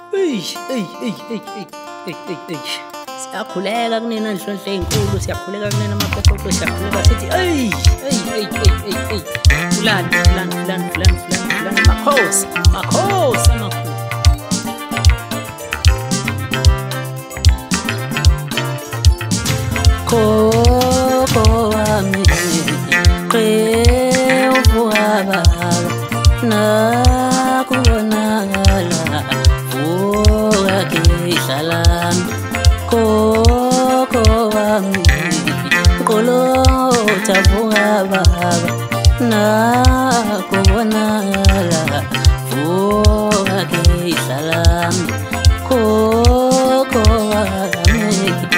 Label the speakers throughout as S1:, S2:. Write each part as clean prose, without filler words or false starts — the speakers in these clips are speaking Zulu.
S1: Siyakhuleka kunina Nhlohle ezinkulu, siyakhuleka kunina amaphepho, siyakhuleka sithi fulani makhosi amakhulu. Khokho wami qevuka nakubonakala vuka kehlalami. Khokho wami qolotha vuka nakubonakala vuka kehlalami. Khokho wami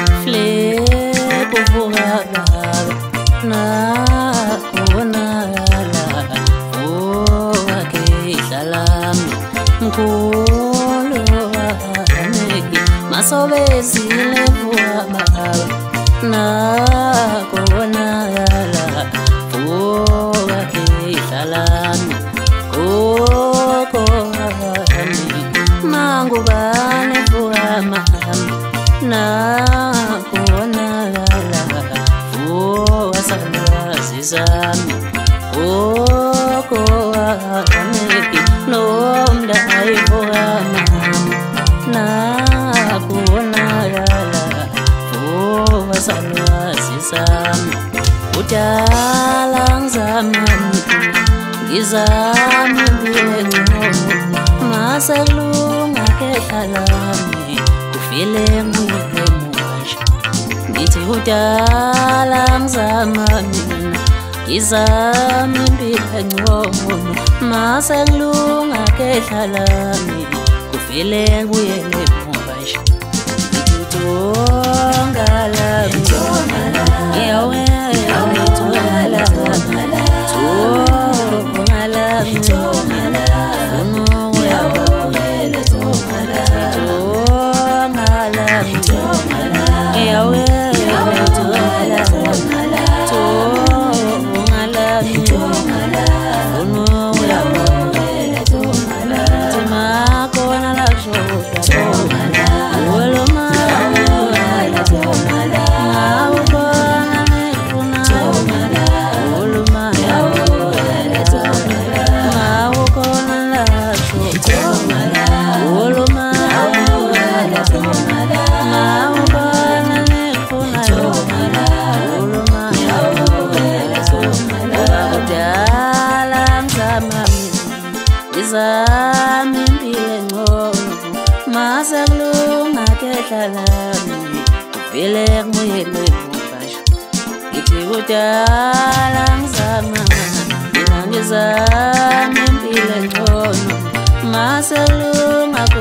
S1: vuka nakubonakala vuka kehlalami. Mkhulu wami masobezile vuka nakubonakala vuka kehlalami. Khokho wami mangubane vuka nakubonakala vuka salwazi zami. Khokho wami nomdali vuka nakubonakala vuka salwazi zami. Udala ngizami ngiyengcono maselunga kehlalami kufile ngiyele muasha. Ngithi udala ngizami impilo engcono maselunga kehlalami kufile ngiyele muasha. Ngizami impilo engcono maselunga kehlalami kuvele ngiyele muasha. Ngithi udala ngizami impilo engcono maselunga